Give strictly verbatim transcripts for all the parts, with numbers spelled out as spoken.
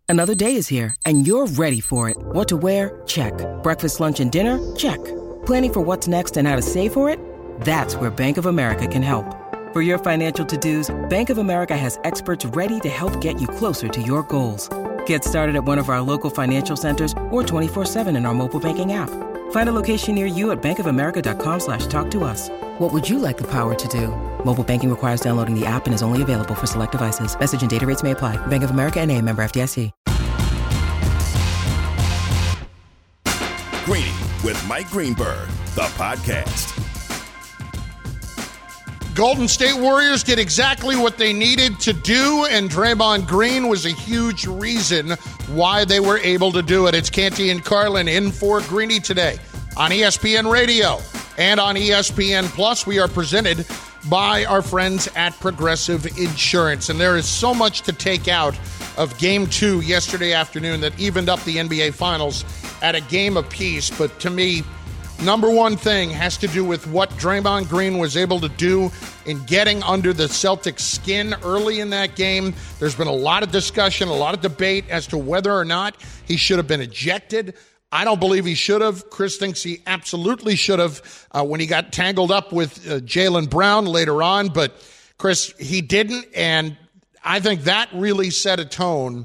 Another day is here, and you're ready for it. What to wear? Check. Breakfast, lunch, and dinner? Check. Planning for what's next and how to save for it? That's where Bank of America can help. For your financial to-dos, Bank of America has experts ready to help get you closer to your goals. Get started at one of our local financial centers or twenty-four seven in our mobile banking app. Find a location near you at bankofamerica.com slash talk to us. What would you like the power to do? Mobile banking requires downloading the app and is only available for select devices. Message and data rates may apply. Bank of America N A, member F D I C. Greeny with Mike Greenberg, the podcast. Golden State Warriors did exactly what they needed to do, and Draymond Green was a huge reason why they were able to do it. It's Canty and Carlin in for Greeny today on E S P N Radio and on E S P N Plus. We are presented by our friends at Progressive Insurance, and there is so much to take out of Game two yesterday afternoon that evened up the N B A Finals at a game apiece. But to me, number one thing has to do with what Draymond Green was able to do in getting under the Celtics' skin early in that game. There's been a lot of discussion, a lot of debate as to whether or not he should have been ejected. I don't believe he should have. Chris thinks he absolutely should have uh, when he got tangled up with uh, Jaylen Brown later on. But, Chris, he didn't, and I think that really set a tone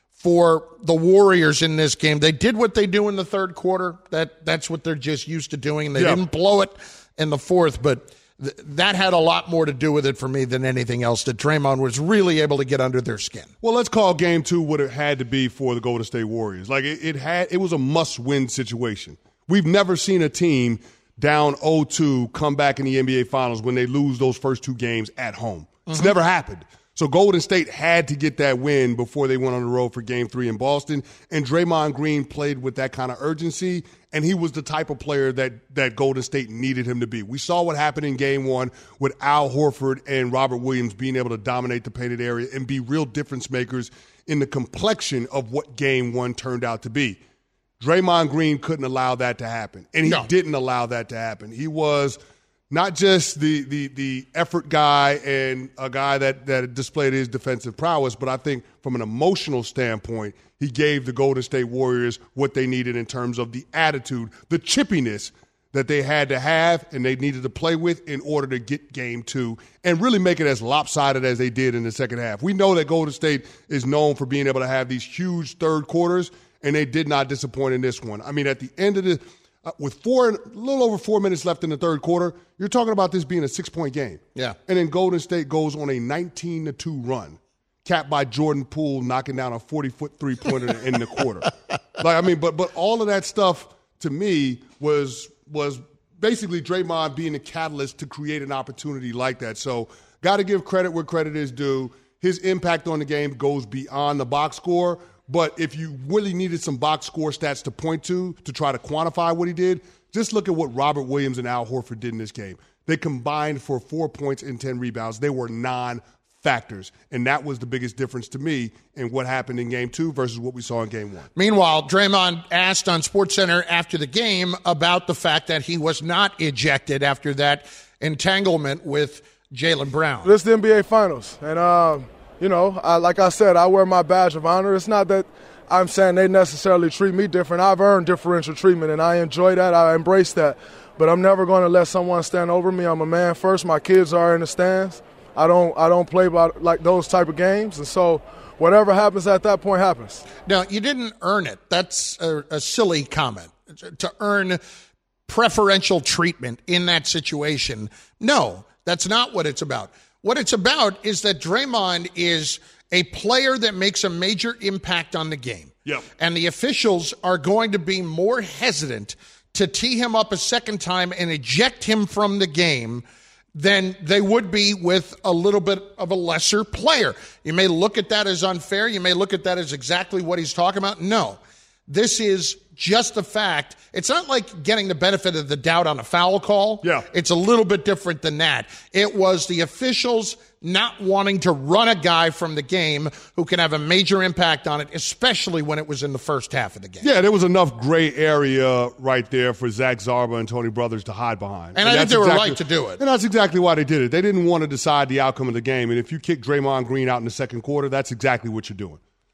for the Warriors in this game. They did what they do in the third quarter. That That's what they're just used to doing. They yeah. didn't blow it in the fourth, but th- that had a lot more to do with it for me than anything else, that Draymond was really able to get under their skin. Well, let's call game two what it had to be for the Golden State Warriors. Like, it, it had, it was a must-win situation. We've never seen a team down oh two come back in the N B A Finals when they lose those first two games at home. It's mm-hmm. never happened. So Golden State had to get that win before they went on the road for Game three in Boston. And Draymond Green played with that kind of urgency, and he was the type of player that, that Golden State needed him to be. We saw what happened in Game one with Al Horford and Robert Williams being able to dominate the painted area and be real difference makers in the complexion of what Game one turned out to be. Draymond Green couldn't allow that to happen, and he no. didn't allow that to happen. He was not just the the the effort guy and a guy that, that displayed his defensive prowess, but I think from an emotional standpoint, he gave the Golden State Warriors what they needed in terms of the attitude, the chippiness that they had to have and they needed to play with in order to get game two and really make it as lopsided as they did in the second half. We know that Golden State is known for being able to have these huge third quarters, and they did not disappoint in this one. I mean, at the end of the Uh, with four, a little over four minutes left in the third quarter, you're talking about this being a six-point game. Yeah. And then Golden State goes on a nineteen to two run, capped by Jordan Poole knocking down a forty-foot three-pointer in the quarter. Like, I mean, but but all of that stuff to me was was basically Draymond being a catalyst to create an opportunity like that. So got to give credit where credit is due. His impact on the game goes beyond the box score. But if you really needed some box score stats to point to to try to quantify what he did, just look at what Robert Williams and Al Horford did in this game. They combined for four points and ten rebounds. They were non-factors, and that was the biggest difference to me in what happened in Game two versus what we saw in Game one. Meanwhile, Draymond asked on SportsCenter after the game about the fact that he was not ejected after that entanglement with Jaylen Brown. This is the N B A Finals, and um, you know, I, like I said, I wear my badge of honor. It's not that I'm saying they necessarily treat me different. I've earned differential treatment, and I enjoy that. I embrace that. But I'm never going to let someone stand over me. I'm a man first. My kids are in the stands. I don't I don't play by like those type of games. And so whatever happens at that point happens. Now, you didn't earn it. That's a, a silly comment. To earn preferential treatment in that situation. No, that's not what it's about. What it's about is that Draymond is a player that makes a major impact on the game. Yep. And the officials are going to be more hesitant to tee him up a second time and eject him from the game than they would be with a little bit of a lesser player. You may look at that as unfair. You may look at that as exactly what he's talking about. No, this is just the fact. It's not like getting the benefit of the doubt on a foul call. Yeah. It's a little bit different than that. It was the officials not wanting to run a guy from the game who can have a major impact on it, especially when it was in the first half of the game. Yeah, there was enough gray area right there for Zach Zarba and Tony Brothers to hide behind. And, and I think they were exactly, right to do it. And that's exactly why they did it. They didn't want to decide the outcome of the game. And if you kick Draymond Green out in the second quarter, that's exactly what you're doing.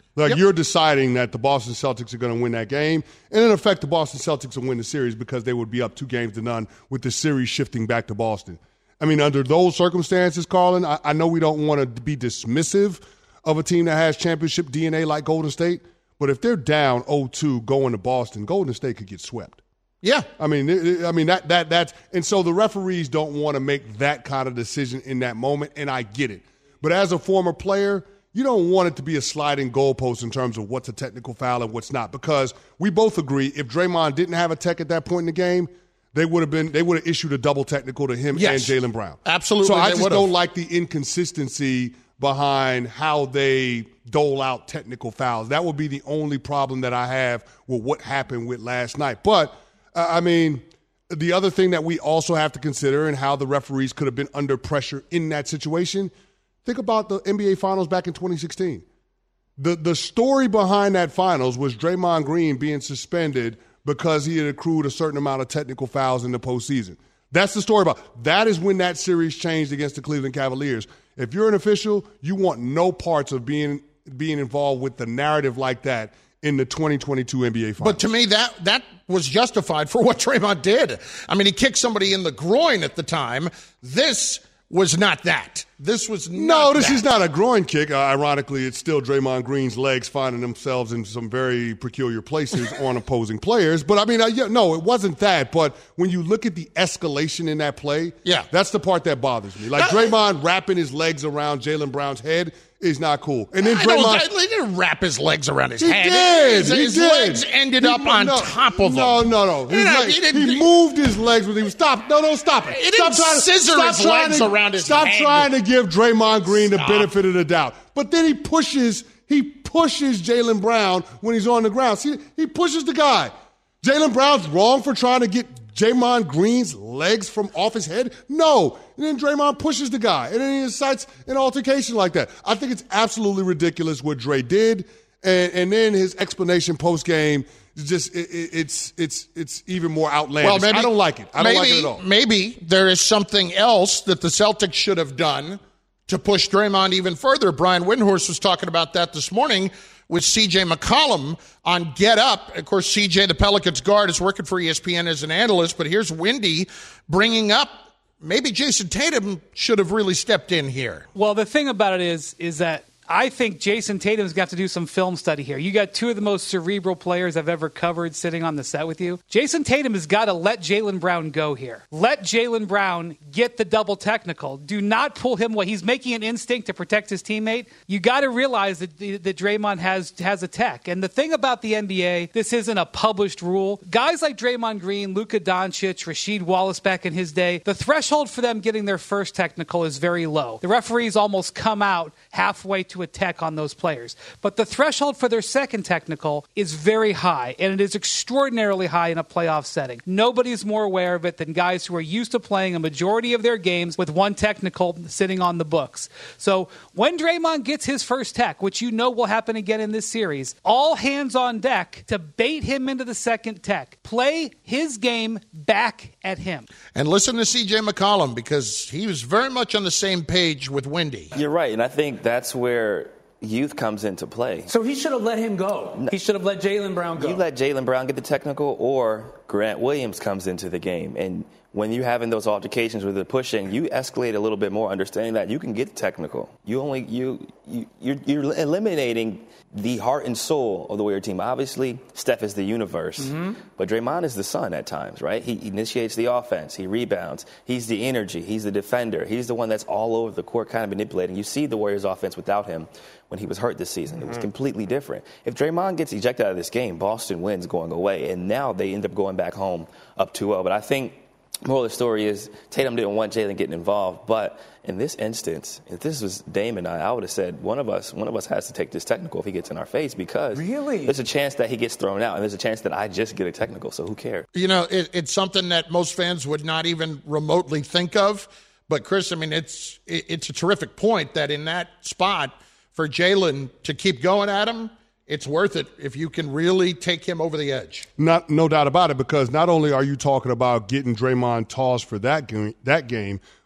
Like, yep. you're deciding that the Boston Celtics are going to win that game, and in effect, the Boston Celtics will win the series because they would be up two games to none with the series shifting back to Boston. I mean, under those circumstances, Carlin, I, I know we don't want to be dismissive of a team that has championship D N A like Golden State, but if they're down oh two going to Boston, Golden State could get swept. Yeah. I mean, it, I mean that that that's and so the referees don't want to make that kind of decision in that moment, and I get it. But as a former player, you don't want it to be a sliding goalpost in terms of what's a technical foul and what's not, because we both agree if Draymond didn't have a tech at that point in the game, they would have been they would have issued a double technical to him yes. and Jaylen Brown. Absolutely. So I just would've. don't like the inconsistency behind how they dole out technical fouls. That would be the only problem that I have with what happened with last night. But, uh, I mean, the other thing that we also have to consider and how the referees could have been under pressure in that situation, think about the N B A Finals back in twenty sixteen. The, the story behind that Finals was Draymond Green being suspended because he had accrued a certain amount of technical fouls in the postseason. That's the story about. That is when that series changed against the Cleveland Cavaliers. If you're an official, you want no parts of being being involved with the narrative like that in the twenty twenty-two N B A Finals. But to me, that that was justified for what Draymond did. I mean, he kicked somebody in the groin at the time. This was not that. This was not No, this that. is not a groin kick. Uh, ironically, it's still Draymond Green's legs finding themselves in some very peculiar places on opposing players. But, I mean, I, yeah, no, it wasn't that. But when you look at the escalation in that play, yeah. that's the part that bothers me. Like, Draymond wrapping his legs around Jaylen Brown's head is not cool. And then Draymond... He didn't wrap his legs around his he head. Did. His, he his did. legs ended he, up on no, top of him. No, no, no. His know, leg, he didn't- he moved his legs when he was... Stop. No, no, stop it. He didn't stop trying to, scissor stop his trying legs to, around his Stop head. trying to give Draymond Green Stop. the benefit of the doubt. But then he pushes... He pushes Jaylen Brown when he's on the ground. See, he pushes the guy. Jaylen Brown's wrong for trying to get Draymond Green's legs from off his head? No. And then Draymond pushes the guy, and then he incites an altercation like that. I think it's absolutely ridiculous what Dre did, and, and then his explanation post-game is just it, it, it's it's it's even more outlandish. Well, maybe, I don't like it. I maybe, don't like it at all. Maybe there is something else that the Celtics should have done to push Draymond even further. Brian Windhorst was talking about that this morning with C J McCollum on Get Up. Of course, C J, the Pelicans guard, is working for E S P N as an analyst, but here's Windy bringing up maybe Jason Tatum should have really stepped in here. Well, the thing about it is, is that I think Jason Tatum's got to do some film study here. You got two of the most cerebral players I've ever covered sitting on the set with you. Jason Tatum has got to let Jaylen Brown go here. Let Jaylen Brown get the double technical. Do not pull him away. He's making an instinct to protect his teammate. You got to realize that, that Draymond has, has a tech. And the thing about the N B A, this isn't a published rule. Guys like Draymond Green, Luka Doncic, Rasheed Wallace back in his day, the threshold for them getting their first technical is very low. The referees almost come out halfway to a tech on those players. But the threshold for their second technical is very high, and it is extraordinarily high in a playoff setting. Nobody's more aware of it than guys who are used to playing a majority of their games with one technical sitting on the books. So when Draymond gets his first tech, which you know will happen again in this series, all hands on deck to bait him into the second tech. Play his game back at him. And listen to C J McCollum, because he was very much on the same page with Windy. You're right, and I think that's where youth comes into play. So he should have let him go. He should have let Jaylen Brown go. You let Jaylen Brown get the technical, or Grant Williams comes into the game. And when you're having those altercations with the pushing, you escalate a little bit more, understanding that you can get technical. You only you, you you're, you're eliminating the heart and soul of the Warrior team. Obviously, Steph is the universe, mm-hmm. but Draymond is the sun at times, right? He initiates the offense, he rebounds, he's the energy, he's the defender, he's the one that's all over the court kind of manipulating. You see the Warriors offense without him when he was hurt this season. Mm-hmm. It was completely different. If Draymond gets ejected out of this game, Boston wins going away, and now they end up going back home up two oh. But I think moral of the story is Tatum didn't want Jaylen getting involved, but in this instance, if this was Dame and I, I would have said one of us one of us has to take this technical if he gets in our face, because really? There's a chance that he gets thrown out, and there's a chance that I just get a technical, so who cares? You know, it, it's something that most fans would not even remotely think of. But, Chris, I mean, it's it, it's a terrific point that in that spot for Jaylen to keep going at him, it's worth it if you can really take him over the edge. Not, no doubt about it, because not only are you talking about getting Draymond tossed for that game, that game,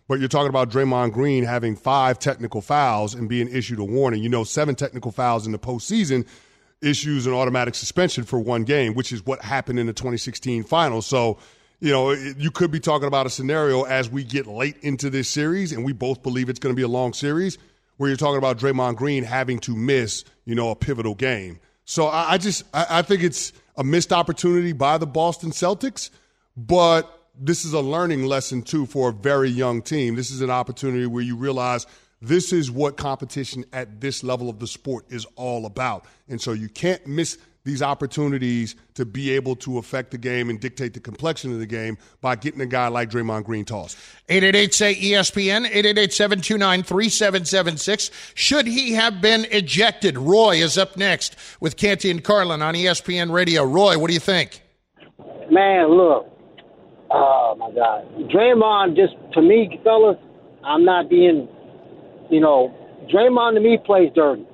But you're talking about Draymond Green having five technical fouls and being issued a warning. You know, seven technical fouls in the postseason issues an automatic suspension for one game, which is what happened in the twenty sixteen finals. So, you know, it, you could be talking about a scenario as we get late into this series, and we both believe it's going to be a long series, where you're talking about Draymond Green having to miss, you know, a pivotal game. So I, I just I, I think it's a missed opportunity by the Boston Celtics, but this is a learning lesson, too, for a very young team. This is an opportunity where you realize this is what competition at this level of the sport is all about. And so you can't miss these opportunities to be able to affect the game and dictate the complexion of the game by getting a guy like Draymond Green tossed. eight eight eight, S A Y, E S P N, eight eight eight, seven two nine, three seven seven six. Should he have been ejected? Roy is up next with Canty and Carlin on E S P N Radio. Roy, what do you think? Man, look. Oh, my God. Draymond, just to me, fellas, I'm not being, you know, Draymond to me plays dirty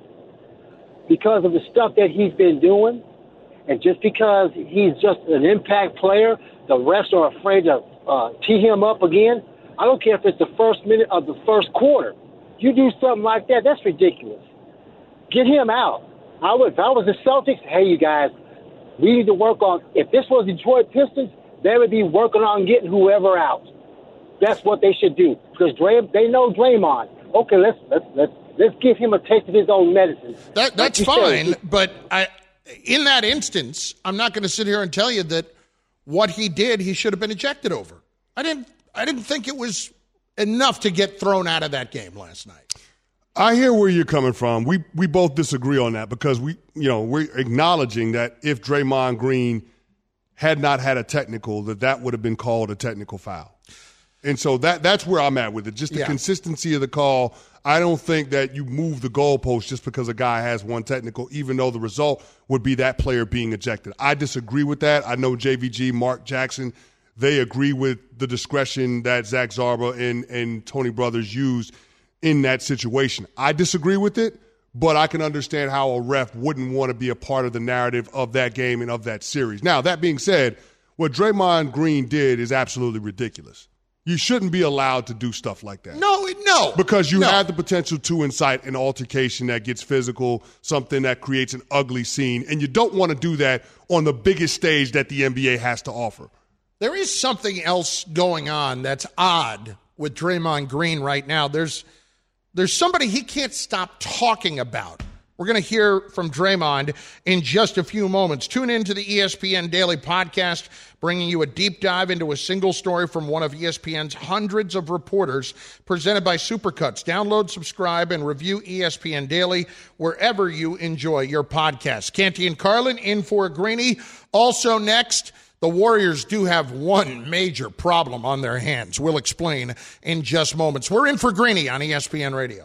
because of the stuff that he's been doing. And just because he's just an impact player, the refs are afraid to uh, tee him up again. I don't care if it's the first minute of the first quarter. You do something like that, that's ridiculous. Get him out. I would, if I was the Celtics, hey, you guys, we need to work on, if this was Detroit Pistons, they would be working on getting whoever out. That's what they should do because Dray, they know Draymond. Okay, let's let's let's let's give him a taste of his own medicine. That, that's like fine, said, but I, in that instance, I'm not going to sit here and tell you that what he did, he should have been ejected over. I didn't I didn't think it was enough to get thrown out of that game last night. I hear where you're coming from. We we both disagree on that because we you know we're acknowledging that if Draymond Green had not had a technical, that that would have been called a technical foul. And so that that's where I'm at with it. Just the yeah. consistency of the call. I don't think that you move the goalpost just because a guy has one technical, even though the result would be that player being ejected. I disagree with that. I know J V G, Mark Jackson, they agree with the discretion that Zach Zarba and, and Tony Brothers used in that situation. I disagree with it, but I can understand how a ref wouldn't want to be a part of the narrative of that game and of that series. Now, that being said, what Draymond Green did is absolutely ridiculous. You shouldn't be allowed to do stuff like that. No, no. Because you no. have the potential to incite an altercation that gets physical, something that creates an ugly scene, and you don't want to do that on the biggest stage that the N B A has to offer. There is something else going on that's odd with Draymond Green right now. There's There's somebody he can't stop talking about. We're going to hear from Draymond in just a few moments. Tune in to the E S P N Daily Podcast, bringing you a deep dive into a single story from one of E S P N's hundreds of reporters, presented by Supercuts. Download, subscribe, and review E S P N Daily wherever you enjoy your podcasts. Canty and Carlin in for Greeny. Also next, the Warriors do have one major problem on their hands. We'll explain in just moments. We're in for Greeny on E S P N Radio.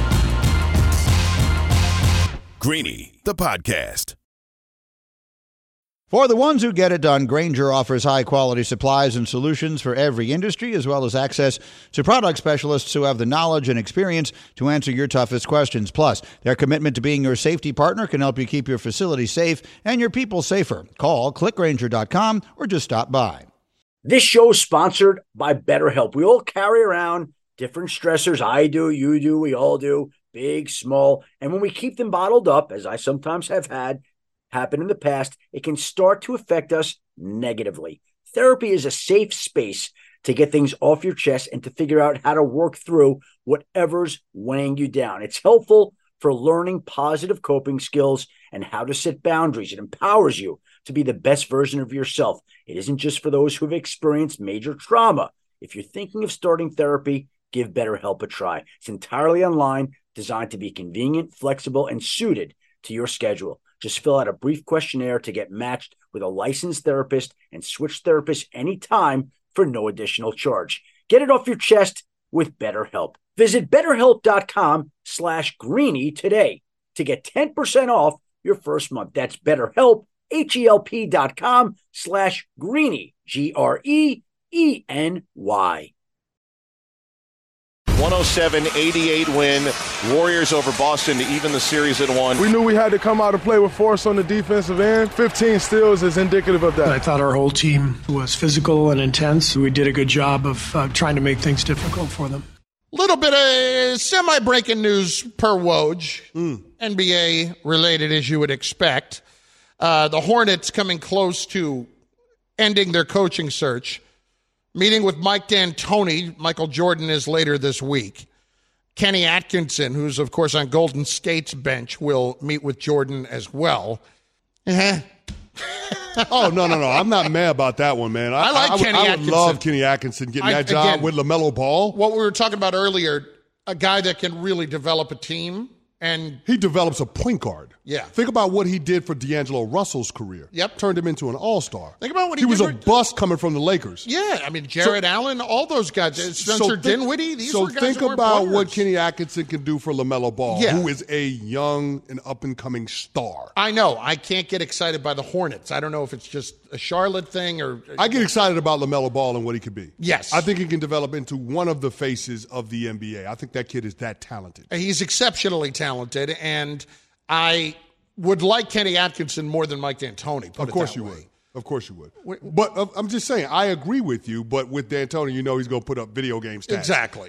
Greeny, the podcast. For the ones who get it done, Grainger offers high-quality supplies and solutions for every industry, as well as access to product specialists who have the knowledge and experience to answer your toughest questions. Plus, their commitment to being your safety partner can help you keep your facility safe and your people safer. Call click grainger dot com or just stop by. This show is sponsored by BetterHelp. We all carry around different stressors. I do, you do, we all do, big, small. And when we keep them bottled up, as I sometimes have had happen in the past, it can start to affect us negatively. Therapy is a safe space to get things off your chest and to figure out how to work through whatever's weighing you down. It's helpful for learning positive coping skills and how to set boundaries. It empowers you to be the best version of yourself. It isn't just for those who've experienced major trauma. If you're thinking of starting therapy, give BetterHelp a try. It's entirely online, designed to be convenient, flexible, and suited to your schedule. Just fill out a brief questionnaire to get matched with a licensed therapist and switch therapists anytime for no additional charge. Get it off your chest with BetterHelp. Visit BetterHelp.com slash Greeny today to get ten percent off your first month. That's BetterHelp, H-E-L-P dot com slash Greeny, G R E E N Y. one oh seven eighty-eight win. Warriors over Boston to even the series at one. We knew we had to come out and play with force on the defensive end. fifteen steals is indicative of that. I thought our whole team was physical and intense. We did a good job of uh, trying to make things difficult for them. Little bit of semi-breaking news per Woj, mm. N B A related as you would expect. Uh, the Hornets coming close to ending their coaching search. Meeting with Mike D'Antoni. Michael Jordan is later this week. Kenny Atkinson, who's, of course, on Golden State's bench, will meet with Jordan as well. Uh-huh. oh, no, no, no. I'm not mad about that one, man. I, I like I, Kenny I would Atkinson. love Kenny Atkinson getting I, that job again, with LaMelo Ball. What we were talking about earlier, a guy that can really develop a team. And he develops a point guard. Yeah. Think about what he did for D'Angelo Russell's career. Yep. Turned him into an all-star. Think about what he, he did. was for, a bust coming from the Lakers. Yeah. I mean, Jared so, Allen, all those guys. Spencer so think, Dinwiddie. These so were guys think that about were what Kenny Atkinson can do for LaMelo Ball, yeah. who is a young and up-and-coming star. I know. I can't get excited by the Hornets. I don't know if it's just a Charlotte thing or. I get excited about LaMelo Ball and what he could be. Yes. I think he can develop into one of the faces of the N B A. I think that kid is that talented. He's exceptionally talented, and I would like Kenny Atkinson more than Mike D'Antoni. Of course you would. Of course you would. But uh, I'm just saying, I agree with you, but with D'Antoni, you know he's going to put up video game stats. Exactly.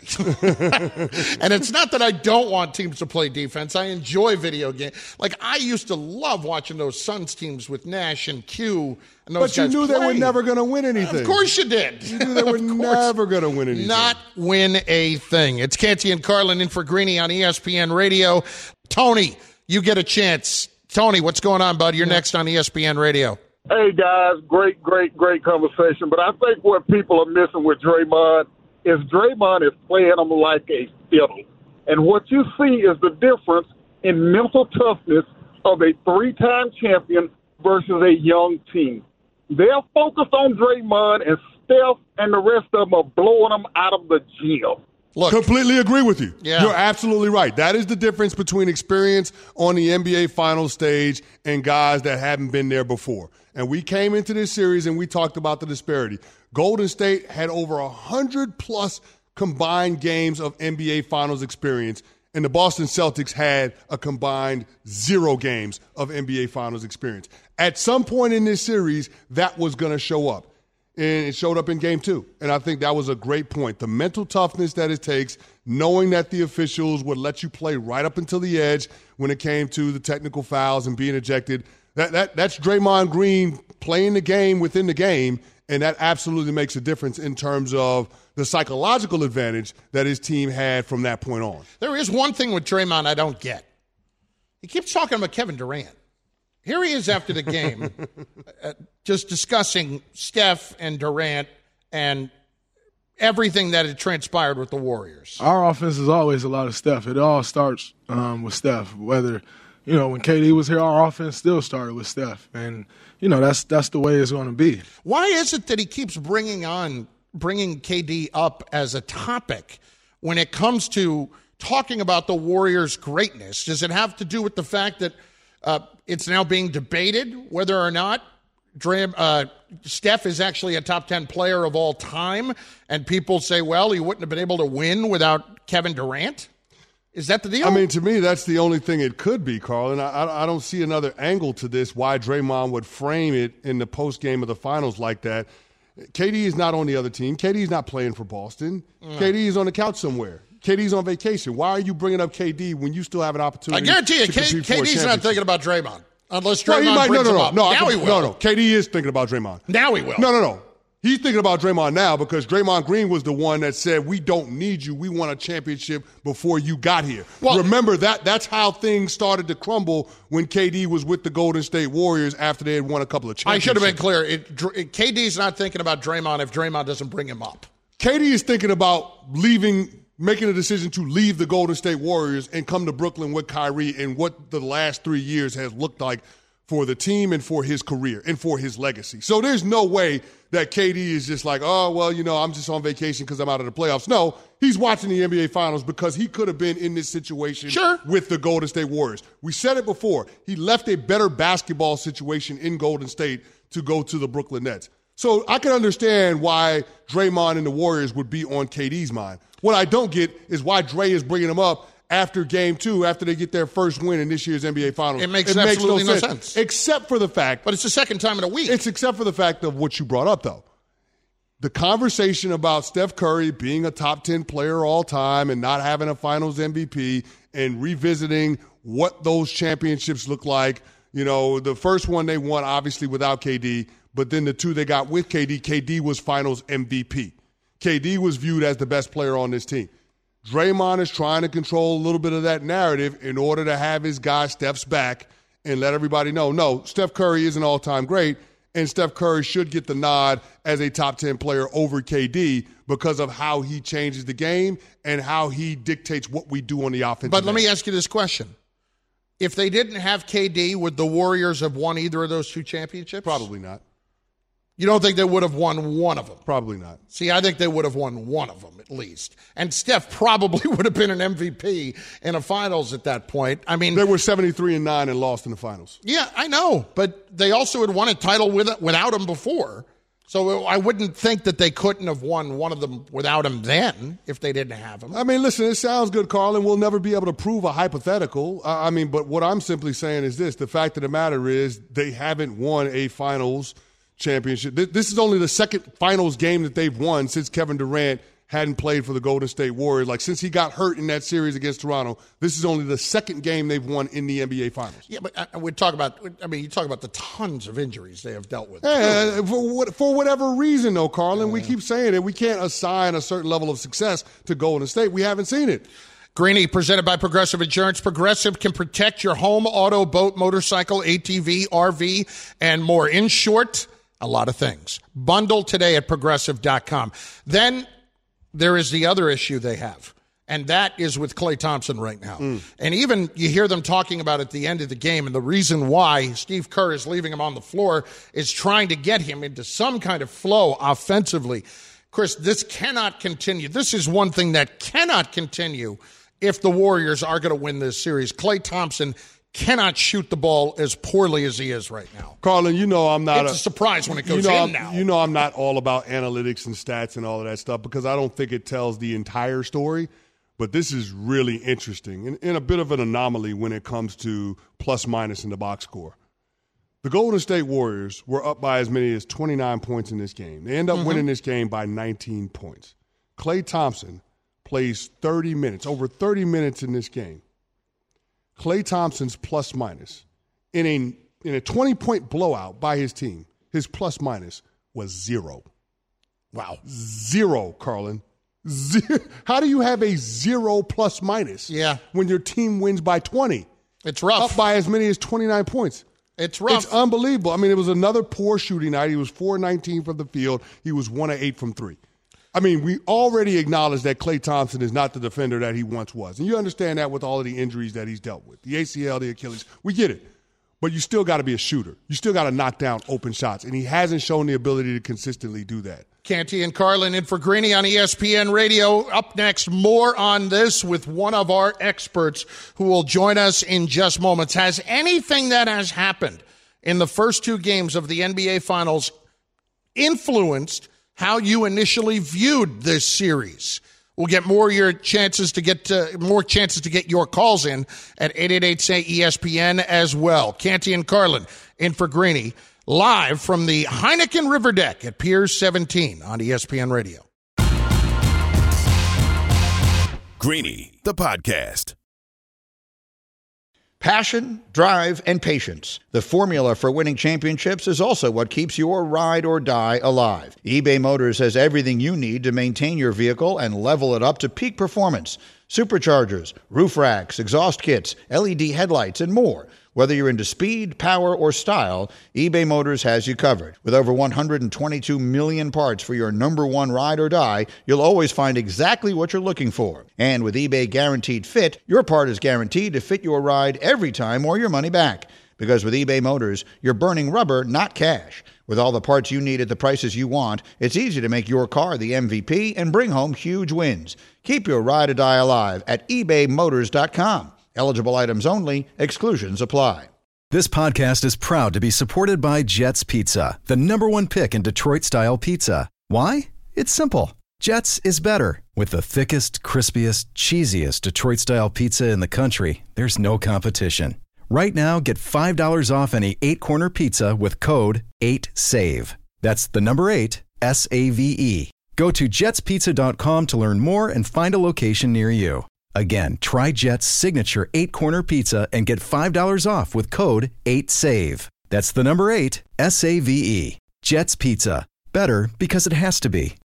And it's not that I don't want teams to play defense. I enjoy video games. Like, I used to love watching those Suns teams with Nash and Q and those But you guys knew play. they were never going to win anything. Of course you did. You knew they were never going to win anything. Not win a thing. It's Canty and Carlin in for Greeny on E S P N Radio. Tony, you get a chance. Tony, what's going on, bud? You're next on E S P N Radio. Hey, guys, great, great, great conversation. But I think what people are missing with Draymond is Draymond is playing them like a fiddle. And what you see is the difference in mental toughness of a three-time champion versus a young team. They're focused on Draymond, and Steph and the rest of them are blowing them out of the gym. Look, completely agree with you. Yeah. You're absolutely right. That is the difference between experience on the N B A final stage and guys that haven't been there before. And we came into this series and we talked about the disparity. Golden State had over one hundred plus combined games of N B A finals experience, and the Boston Celtics had a combined zero games of N B A finals experience. At some point in this series, that was going to show up. And it showed up in game two. And I think that was a great point. The mental toughness that it takes, knowing that the officials would let you play right up until the edge when it came to the technical fouls and being ejected. That, that That's Draymond Green playing the game within the game, and that absolutely makes a difference in terms of the psychological advantage that his team had from that point on. There is one thing with Draymond I don't get. He keeps talking about Kevin Durant. Here he is after the game, uh, just discussing Steph and Durant and everything that had transpired with the Warriors. Our offense is always a lot of Steph. It all starts um, with Steph. Whether, you know, when K D was here, our offense still started with Steph. And, you know, that's that's the way it's going to be. Why is it that he keeps bringing on, bringing K D up as a topic when it comes to talking about the Warriors' greatness? Does it have to do with the fact that Uh, it's now being debated whether or not Dre, uh, Steph is actually a top ten player of all time, and people say, well, he wouldn't have been able to win without Kevin Durant? Is that the deal? I mean, to me, that's the only thing it could be, Carl, and I, I don't see another angle to this, why Draymond would frame it in the postgame of the finals like that. K D is not on the other team. K D is not playing for Boston. Mm. K D is on the couch somewhere. K D's on vacation. Why are you bringing up K D when you still have an opportunity? I guarantee you, to K- K D's not thinking about Draymond. Unless Draymond no, he might, brings no, no, him no, up. no, now can, he will. No, no. K D is thinking about Draymond. Now he will. No, no, no. He's thinking about Draymond now because Draymond Green was the one that said, we don't need you. We won a championship before you got here. Well, remember, that that's how things started to crumble when K D was with the Golden State Warriors after they had won a couple of championships. I should have been clear. It, it, K D's not thinking about Draymond if Draymond doesn't bring him up. K D is thinking about leaving, making a decision to leave the Golden State Warriors and come to Brooklyn with Kyrie and what the last three years has looked like for the team and for his career and for his legacy. So there's no way that K D is just like, oh, well, you know, I'm just on vacation because I'm out of the playoffs. No, he's watching the N B A Finals because he could have been in this situation sure. with the Golden State Warriors. We said it before. He left a better basketball situation in Golden State to go to the Brooklyn Nets. So I can understand why Draymond and the Warriors would be on K D's mind. What I don't get is why Dre is bringing him up after game two, after they get their first win in this year's N B A Finals. It makes it absolutely makes no, no sense. sense. Except for the fact. But it's the second time in a week. It's except for the fact of what you brought up, though. The conversation about Steph Curry being a top ten player all time and not having a Finals M V P and revisiting what those championships look like. You know, the first one they won, obviously, without K D. But then the two they got with K D, K D was Finals M V P. K D was viewed as the best player on this team. Draymond is trying to control a little bit of that narrative in order to have his guy Steph's back and let everybody know, no, Steph Curry is an all-time great, and Steph Curry should get the nod as a top ten player over K D because of how he changes the game and how he dictates what we do on the offensive But let end. me ask you this question. If they didn't have K D, would the Warriors have won either of those two championships? Probably not. You don't think they would have won one of them? Probably not. See, I think they would have won one of them at least. And Steph probably would have been an M V P in a finals at that point. I mean, they were seventy-three and nine and lost in the finals. Yeah, I know. But they also had won a title with, without him before. So I wouldn't think that they couldn't have won one of them without him then if they didn't have him. I mean, listen, it sounds good, Carl, and we'll never be able to prove a hypothetical. I mean, but what I'm simply saying is this. The fact of the matter is they haven't won a finals championship. This is only the second finals game that they've won since Kevin Durant hadn't played for the Golden State Warriors. Like, since he got hurt in that series against Toronto, this is only the second game they've won in the N B A Finals. Yeah, but uh, we talk about, I mean, you talk about the tons of injuries they have dealt with. Yeah, for, what, for whatever reason, though, Carl, and yeah. we keep saying it, we can't assign a certain level of success to Golden State. We haven't seen it. Greeny, presented by Progressive Insurance. Progressive can protect your home, auto, boat, motorcycle, A T V, R V, and more. In short, a lot of things. Bundle today at progressive dot com. Then there is the other issue they have, and that is with Klay Thompson right now. Mm. And even you hear them talking about at the end of the game, and the reason why Steve Kerr is leaving him on the floor is trying to get him into some kind of flow offensively. Chris, this cannot continue. This is one thing that cannot continue if the Warriors are going to win this series. Klay Thompson cannot shoot the ball as poorly as he is right now. Carlin, you know I'm not it's a, a surprise when it goes you know in now. You know I'm not all about analytics and stats and all of that stuff because I don't think it tells the entire story. But this is really interesting and, and a bit of an anomaly when it comes to plus minus in the box score. The Golden State Warriors were up by as many as twenty-nine points in this game. They end up mm-hmm. winning this game by nineteen points. Klay Thompson plays thirty minutes, over thirty minutes in this game. Klay Thompson's plus minus in a in a twenty-point blowout by his team, his plus minus was zero. Wow. Zero, Carlin. Zero. How do you have a zero plus minus yeah. when your team wins by twenty? It's rough. Up by as many as twenty-nine points. It's rough. It's unbelievable. I mean, it was another poor shooting night. He was four nineteen from the field. He was one of eight from three. I mean, we already acknowledge that Klay Thompson is not the defender that he once was. And you understand that with all of the injuries that he's dealt with. The A C L, the Achilles. We get it. But you still got to be a shooter. You still got to knock down open shots. And he hasn't shown the ability to consistently do that. Canty and Carlin in for Greeny on E S P N Radio. Up next, more on this with one of our experts who will join us in just moments. Has anything that has happened in the first two games of the N B A Finals influenced how you initially viewed this series? We'll get more your chances to get to, more chances to get your calls in at eight eight eight say E S P N as well. Canty and Carlin in for Greeny, live from the Heineken River Deck at Piers seventeen on E S P N Radio. Greeny, the podcast. Passion, drive, and patience. The formula for winning championships is also what keeps your ride or die alive. eBay Motors has everything you need to maintain your vehicle and level it up to peak performance. Superchargers, roof racks, exhaust kits, L E D headlights, and more. Whether you're into speed, power, or style, eBay Motors has you covered. With over one hundred twenty-two million parts for your number one ride or die, you'll always find exactly what you're looking for. And with eBay Guaranteed Fit, your part is guaranteed to fit your ride every time or your money back. Because with eBay Motors, you're burning rubber, not cash. With all the parts you need at the prices you want, it's easy to make your car the M V P and bring home huge wins. Keep your ride or die alive at ebay motors dot com. Eligible items only. Exclusions apply. This podcast is proud to be supported by Jets Pizza, the number one pick in Detroit-style pizza. Why? It's simple. Jets is better. With the thickest, crispiest, cheesiest Detroit-style pizza in the country, there's no competition. Right now, get five dollars off any eight-corner pizza with code eight save. That's the number eight, S A V E. Go to jets pizza dot com to learn more and find a location near you. Again, try Jet's signature eight-corner pizza and get five dollars off with code eight save. That's the number eight, S A V E. Jet's Pizza. Better because it has to be.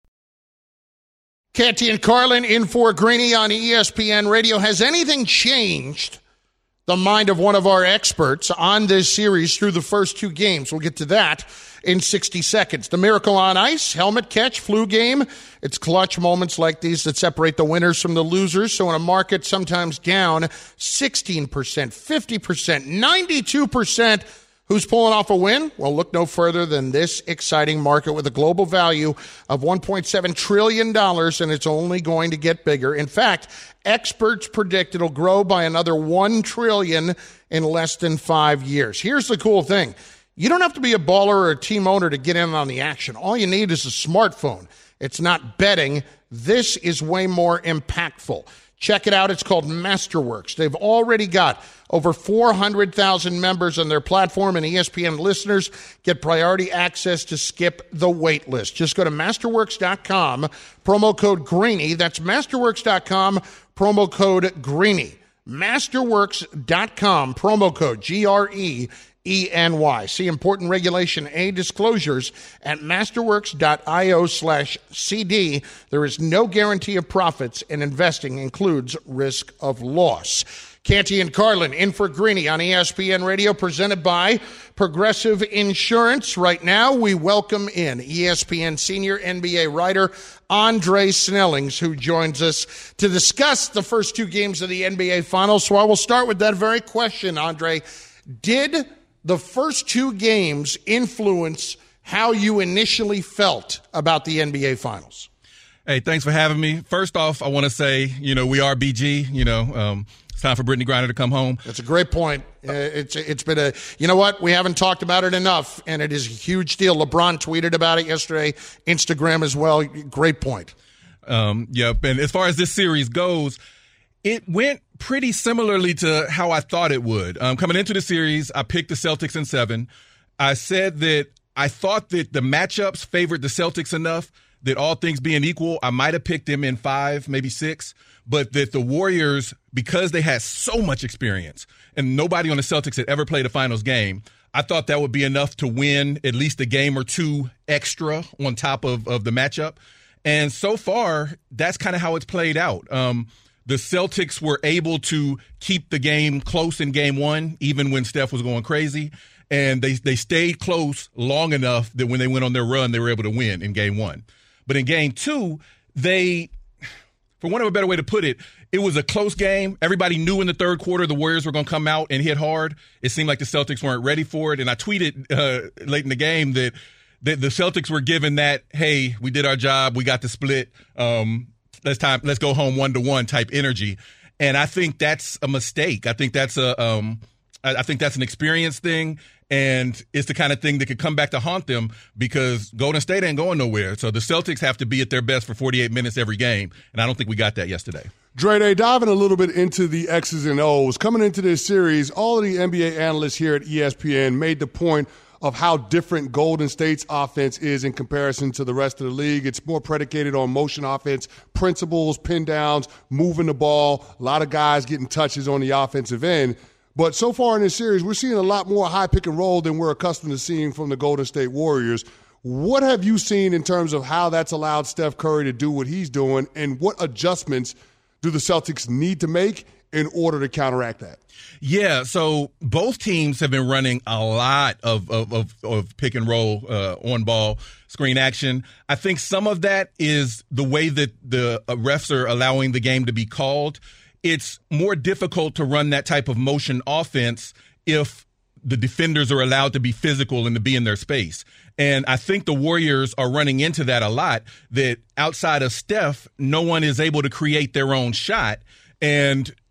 Canty and Carlin in for Greeny on E S P N Radio. Has anything changed the mind of one of our experts on this series through the first two games? We'll get to that in sixty seconds. The Miracle on Ice, helmet catch, flu game. It's clutch moments like these that separate the winners from the losers. So in a market sometimes down sixteen percent, fifty percent, ninety-two percent, who's pulling off a win? Well, look no further than this exciting market with a global value of one point seven trillion dollars, and it's only going to get bigger. In fact, experts predict it'll grow by another one trillion dollars in less than five years. Here's the cool thing. You don't have to be a baller or a team owner to get in on the action. All you need is a smartphone. It's not betting. This is way more impactful. Check it out. It's called Masterworks. They've already got over four hundred thousand members on their platform, and E S P N listeners get priority access to skip the wait list. Just go to masterworks dot com, promo code Greeny. That's masterworks dot com, promo code Greeny. masterworks dot com, promo code G R E E N Y. See important Regulation A disclosures at masterworks dot io slash C D. There is no guarantee of profits, and investing includes risk of loss. Canty and Carlin in for Greeny on E S P N Radio, presented by Progressive Insurance. Right now, we welcome in E S P N senior N B A writer Andre Snellings, who joins us to discuss the first two games of the N B A Finals. So I will start with that very question, Andre. Did the first two games influence how you initially felt about the N B A Finals? Hey, thanks for having me. First off, I want to say, you know, we are B G, you know, um, it's time for Brittany Griner to come home. That's a great point. Uh, it's it's been a, you know what, we haven't talked about it enough, and it is a huge deal. LeBron tweeted about it yesterday, Instagram as well. Great point. Um, yep, and as far as this series goes, it went pretty similarly to how I thought it would. Um, coming into the series, I picked the Celtics in seven. I said that I thought that the matchups favored the Celtics enough that all things being equal, I might have picked them in five, maybe six, but that the Warriors, because they had so much experience and nobody on the Celtics had ever played a finals game, I thought that would be enough to win at least a game or two extra on top of, of the matchup. And so far, that's kind of how it's played out. Um, The Celtics were able to keep the game close in game one, even when Steph was going crazy. And they, they stayed close long enough that when they went on their run, they were able to win in game one. But in game two, they, for want of a better way to put it, it was a close game. Everybody knew in the third quarter the Warriors were going to come out and hit hard. It seemed like the Celtics weren't ready for it. And I tweeted uh, late in the game that, that the Celtics were given that, hey, we did our job, we got the split, um, Let's time. Let's go home one to one type energy, and I think that's a mistake. I think that's a. Um, I, I think that's an experience thing, and it's the kind of thing that could come back to haunt them because Golden State ain't going nowhere. So the Celtics have to be at their best for forty-eight minutes every game, and I don't think we got that yesterday. Dre Day, diving a little bit into the X's and O's coming into this series, all of the N B A analysts here at E S P N made the point of how different Golden State's offense is in comparison to the rest of the league. It's more predicated on motion offense, principles, pin downs, moving the ball, a lot of guys getting touches on the offensive end. But so far in this series, we're seeing a lot more high pick and roll than we're accustomed to seeing from the Golden State Warriors. What have you seen in terms of how that's allowed Steph Curry to do what he's doing, and what adjustments do the Celtics need to make in order to counteract that? Yeah, so both teams have been running a lot of of, of, of pick and roll uh, on ball screen action. I think some of that is the way that the uh, refs are allowing the game to be called. It's more difficult to run that type of motion offense if the defenders are allowed to be physical and to be in their space. And I think the Warriors are running into that a lot, that outside of Steph, no one is able to create their own shot. And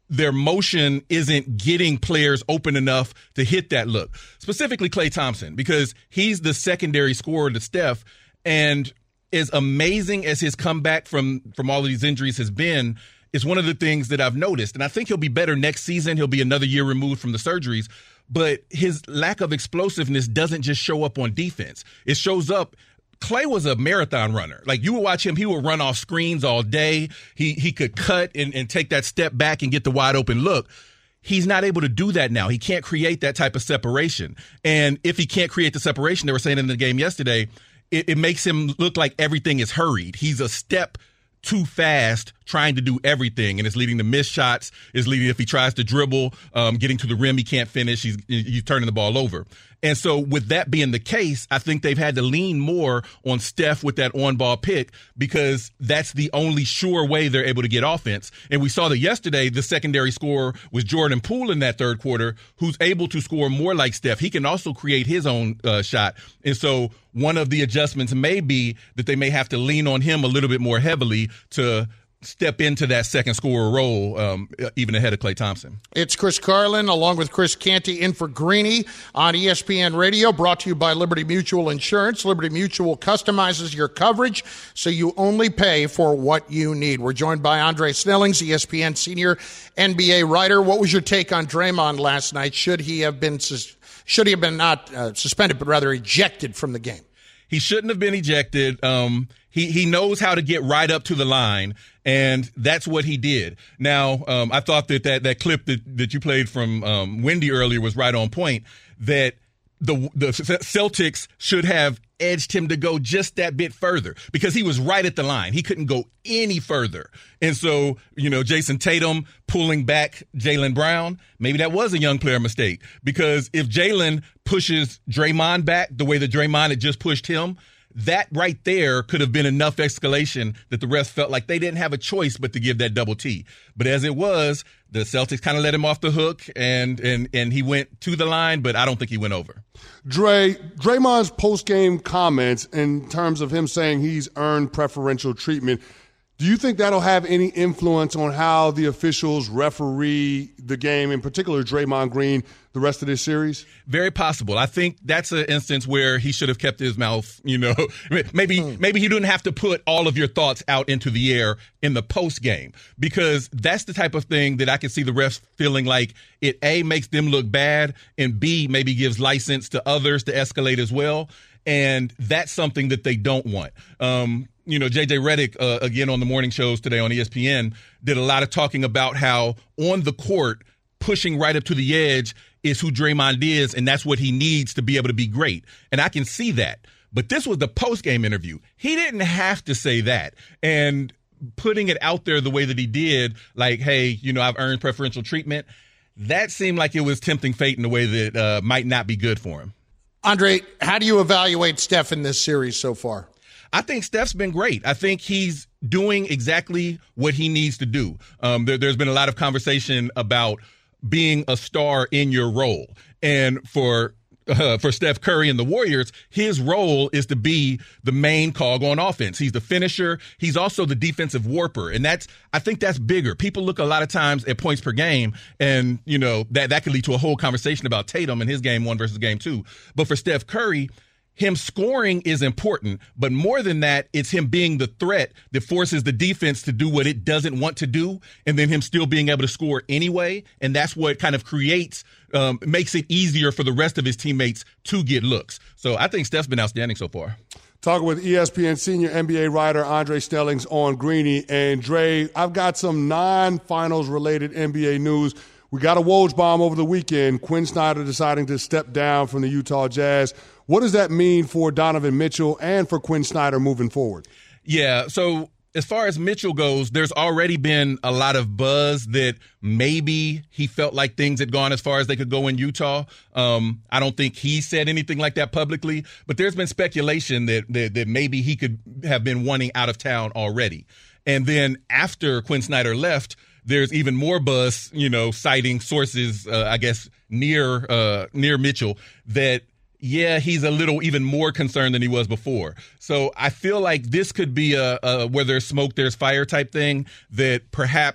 their motion isn't getting players open enough to hit that look. Specifically Klay Thompson, because he's the secondary scorer to Steph, and as amazing as his comeback from, from all of these injuries has been, is one of the things that I've noticed. And I think he'll be better next season. He'll be another year removed from the surgeries. But his lack of explosiveness doesn't just show up on defense. It shows up. Klay was a marathon runner. Like, you would watch him, he would run off screens all day. He he could cut and, and take that step back and get the wide open look. He's not able to do that now. He can't create that type of separation. And if he can't create the separation, they were saying in the game yesterday, it, it makes him look like everything is hurried. He's a step too fast trying to do everything, and it's leading to missed shots. It's leading, if he tries to dribble, um, getting to the rim, he can't finish. He's he's turning the ball over. And so with that being the case, I think they've had to lean more on Steph with that on-ball pick, because that's the only sure way they're able to get offense. And we saw that yesterday, the secondary scorer was Jordan Poole in that third quarter, who's able to score more like Steph. He can also create his own uh, shot. And so one of the adjustments may be that they may have to lean on him a little bit more heavily to step into that second scorer role, um, even ahead of Klay Thompson. It's Chris Carlin along with Chris Canty in for Greeny on E S P N Radio, brought to you by Liberty Mutual Insurance. Liberty Mutual customizes your coverage so you only pay for what you need. We're joined by Andre Snellings, E S P N senior N B A writer. What was your take on Draymond last night? Should he have been sus- should he have been not uh, suspended, but rather ejected from the game? He shouldn't have been ejected. Um, he he knows how to get right up to the line, and that's what he did. Now, um, I thought that, that that clip that, that you played from um, Wendy earlier was right on point, that the the Celtics should have edged him to go just that bit further, because he was right at the line. He couldn't go any further. And so, you know, Jason Tatum pulling back Jaylen Brown, maybe that was a young player mistake, because if Jaylen pushes Draymond back the way that Draymond had just pushed him, that right there could have been enough escalation that the refs felt like they didn't have a choice but to give that double T. But as it was, the Celtics kind of let him off the hook, and and and he went to the line, but I don't think he went over. Dre, Draymond's post-game comments in terms of him saying he's earned preferential treatment, do you think that'll have any influence on how the officials referee the game, in particular Draymond Green, the rest of this series? Very possible. I think that's an instance where he should have kept his mouth, you know, maybe maybe he didn't have to put all of your thoughts out into the air in the post game, because that's the type of thing that I can see the refs feeling like it, A, makes them look bad, and B, maybe gives license to others to escalate as well. And that's something that they don't want. Um, you know, J J Redick, uh, again, on the morning shows today on E S P N, did a lot of talking about how on the court, pushing right up to the edge is who Draymond is, and that's what he needs to be able to be great. And I can see that. But this was the post-game interview. He didn't have to say that. And putting it out there the way that he did, like, hey, you know, I've earned preferential treatment, that seemed like it was tempting fate in a way that uh, might not be good for him. Andre, how do you evaluate Steph in this series so far? I think Steph's been great. I think he's doing exactly what he needs to do. Um, there, there's been a lot of conversation about being a star in your role. And for uh, for Steph Curry and the Warriors, his role is to be the main cog on offense. He's the finisher. He's also the defensive warper. And that's, I think that's bigger. People look a lot of times at points per game, and, you know, that, that could lead to a whole conversation about Tatum and his game one versus game two. But for Steph Curry, him scoring is important, but more than that, it's him being the threat that forces the defense to do what it doesn't want to do, and then him still being able to score anyway. And that's what kind of creates, um, makes it easier for the rest of his teammates to get looks. So I think Steph's been outstanding so far. Talking with E S P N senior N B A writer Andre Snellings on Greeny. And Dre, I've got some non-finals related N B A news. We got a Woj bomb over the weekend. Quinn Snyder deciding to step down from the Utah Jazz. What does that mean for Donovan Mitchell and for Quinn Snyder moving forward? Yeah, so as far as Mitchell goes, there's already been a lot of buzz that maybe he felt like things had gone as far as they could go in Utah. Um, I don't think he said anything like that publicly, but there's been speculation that, that that maybe he could have been wanting out of town already. And then after Quinn Snyder left, there's even more buzz, you know, citing sources, uh, I guess, near uh, near Mitchell that, yeah, he's a little even more concerned than he was before. So I feel like this could be a, a where there's smoke, there's fire type thing, that perhaps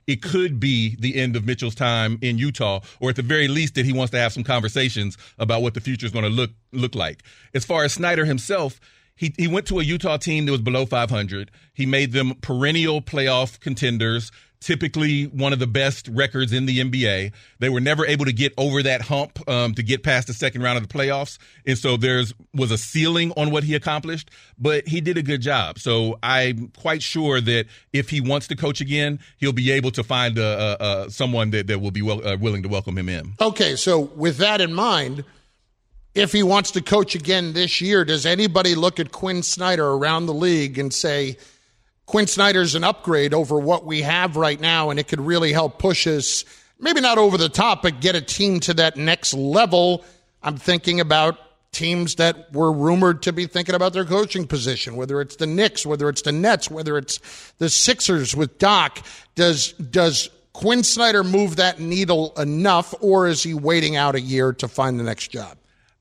it could be the end of Mitchell's time in Utah, or at the very least that he wants to have some conversations about what the future is going to look look like. As far as Snyder himself, he he went to a Utah team that was below five hundred. He made them perennial playoff contenders, typically one of the best records in the N B A. They were never able to get over that hump um, to get past the second round of the playoffs. And so there's was a ceiling on what he accomplished, but he did a good job. So I'm quite sure that if he wants to coach again, he'll be able to find a, a, a, someone that, that will be well, uh, willing to welcome him in. Okay, so with that in mind, if he wants to coach again this year, does anybody look at Quinn Snyder around the league and say, Quinn Snyder's an upgrade over what we have right now, and it could really help push us, maybe not over the top, but get a team to that next level? I'm thinking about teams that were rumored to be thinking about their coaching position, whether it's the Knicks, whether it's the Nets, whether it's the Sixers with Doc. Does does Quinn Snyder move that needle enough, or is he waiting out a year to find the next job?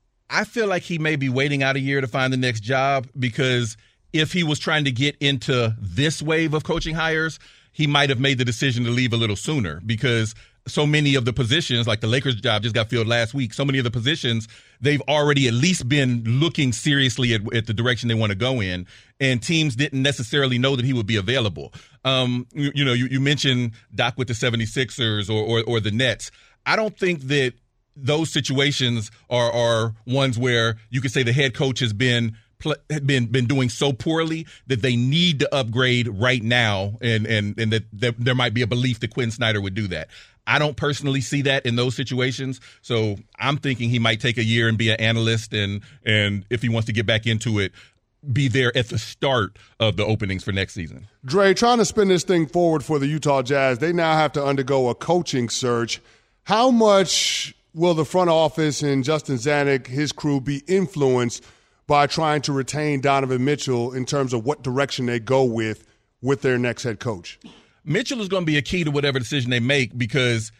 I feel like he may be waiting out a year to find the next job, because if he was trying to get into this wave of coaching hires, he might have made the decision to leave a little sooner, because so many of the positions, like the Lakers job just got filled last week, so many of the positions, they've already at least been looking seriously at, at the direction they want to go in, and teams didn't necessarily know that he would be available. Um, you, you know, you, you mentioned Doc with the seventy-sixers or, or, or the Nets. I don't think that those situations are, are ones where you could say the head coach has been been been doing so poorly that they need to upgrade right now, and and and that, that there might be a belief that Quinn Snyder would do that. I don't personally see that in those situations, so I'm thinking he might take a year and be an analyst, and and if he wants to get back into it, be there at the start of the openings for next season. Dre, trying to spin this thing forward for the Utah Jazz, they now have to undergo a coaching search. How much will the front office and Justin Zanuck, his crew, be influenced by trying to retain Donovan Mitchell in terms of what direction they go with with their next head coach? Mitchell is going to be a key to whatever decision they make, because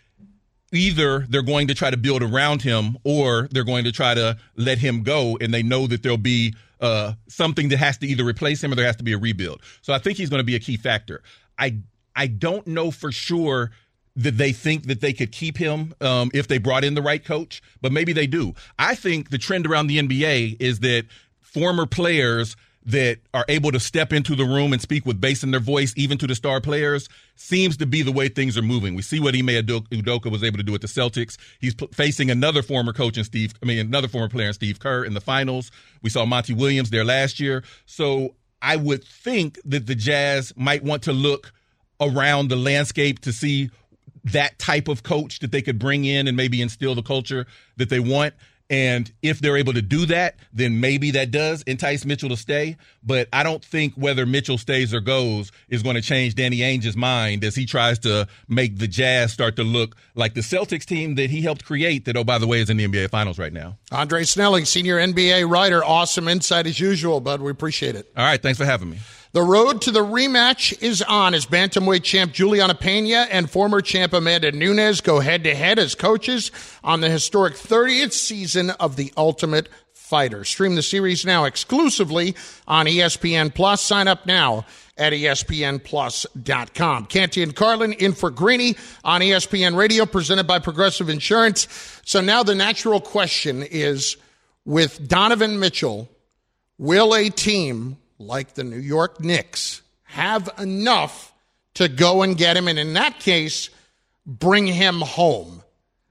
either they're going to try to build around him or they're going to try to let him go, and they know that there'll be uh, something that has to either replace him or there has to be a rebuild. So I think he's going to be a key factor. I I don't know for sure that they think that they could keep him um, if they brought in the right coach, but maybe they do. I think the trend around the N B A is that former players that are able to step into the room and speak with bass in their voice, even to the star players, seems to be the way things are moving. We see what Ime Udoka was able to do at the Celtics. He's p- facing another former coach in Steve, I mean, another former player in Steve Kerr in the finals. We saw Monty Williams there last year. So I would think that the Jazz might want to look around the landscape to see that type of coach that they could bring in and maybe instill the culture that they want. And if they're able to do that, then maybe that does entice Mitchell to stay. But I don't think whether Mitchell stays or goes is going to change Danny Ainge's mind as he tries to make the Jazz start to look like the Celtics team that he helped create that, oh, by the way, is in the N B A Finals right now. Andre Snelling, senior N B A writer. Awesome insight as usual, bud. We appreciate it. All right. Thanks for having me. The road to the rematch is on as bantamweight champ Juliana Pena and former champ Amanda Nunes go head-to-head as coaches on the historic thirtieth season of The Ultimate Fighter. Stream the series now exclusively on E S P N Plus. Sign up now at E S P N plus dot com. Canty and Carlin in for Greeny on E S P N Radio, presented by Progressive Insurance. So now the natural question is, with Donovan Mitchell, will a team like the New York Knicks have enough to go and get him, and in that case, bring him home?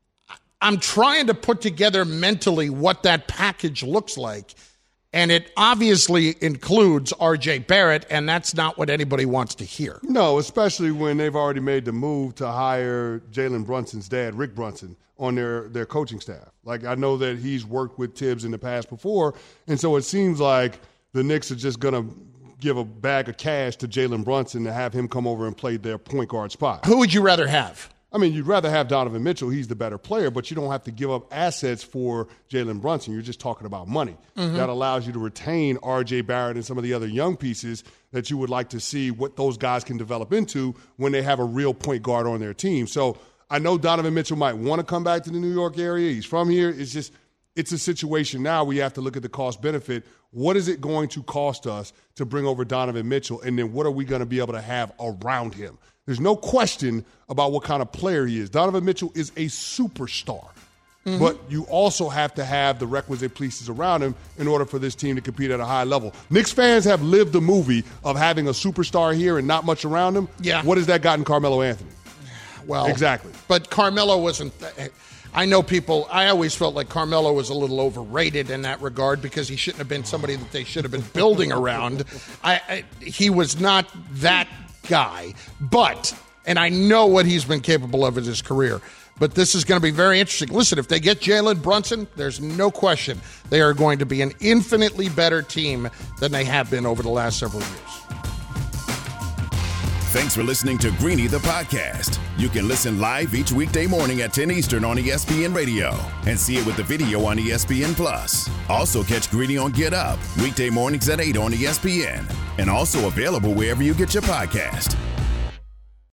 I'm trying to put together mentally what that package looks like, and it obviously includes R J Barrett, and that's not what anybody wants to hear. No, especially when they've already made the move to hire Jalen Brunson's dad, Rick Brunson, on their, their coaching staff. Like, I know that he's worked with Tibbs in the past before, and so it seems like the Knicks are just going to give a bag of cash to Jalen Brunson to have him come over and play their point guard spot. Who would you rather have? I mean, you'd rather have Donovan Mitchell. He's the better player, but you don't have to give up assets for Jalen Brunson. You're just talking about money. Mm-hmm. That allows you to retain R J Barrett and some of the other young pieces that you would like to see what those guys can develop into when they have a real point guard on their team. So I know Donovan Mitchell might want to come back to the New York area. He's from here. It's just it's a situation now where you have to look at the cost benefit. What is it going to cost us to bring over Donovan Mitchell? And then what are we going to be able to have around him? There's no question about what kind of player he is. Donovan Mitchell is a superstar. Mm-hmm. But you also have to have the requisite pieces around him in order for this team to compete at a high level. Knicks fans have lived the movie of having a superstar here and not much around him. Yeah. What has that gotten Carmelo Anthony? Well, exactly. But Carmelo wasn't – I know people – I always felt like Carmelo was a little overrated in that regard because he shouldn't have been somebody that they should have been building around. I, I He was not that guy. But – and I know what he's been capable of in his career – but this is going to be very interesting. Listen, if they get Jalen Brunson, there's no question they are going to be an infinitely better team than they have been over the last several years. Thanks for listening to Greeny the podcast. You can listen live each weekday morning at ten Eastern on E S P N Radio and see it with the video on E S P N Plus. Also catch Greeny on Get Up weekday mornings at eight on E S P N and also available wherever you get your podcast.